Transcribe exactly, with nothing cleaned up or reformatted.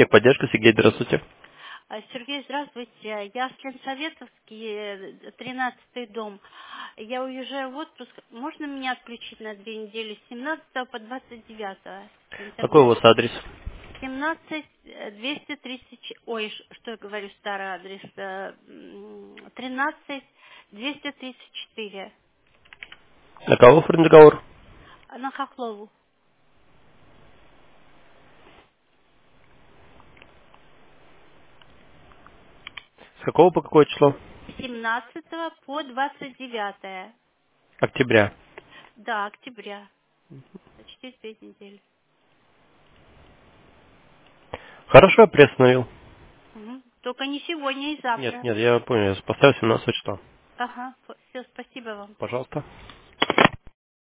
Техподдержка, Сергей, здравствуйте. А, Сергей, здравствуйте. Я с Ленсоветовский, э, тринадцатый дом. Я уезжаю в отпуск. Можно меня отключить на две недели с семнадцатого по двадцать девятое Какой у сентября? вас адрес? семнадцать э, двести тридцать, ч- ой, ш- что я говорю, старый адрес, э, м, тринадцать двести тридцать четыре, На кого оформлен договор? а на Хохлову. С какого по какое число? С семнадцатого по двадцать девятое. Октября. Да, октября. Через пять недель. Хорошо, я приостановил. Мгм. Только не сегодня и Нет, завтра. нет, я понял, я поставил семнадцатое число. Ага, все, спасибо вам. Пожалуйста.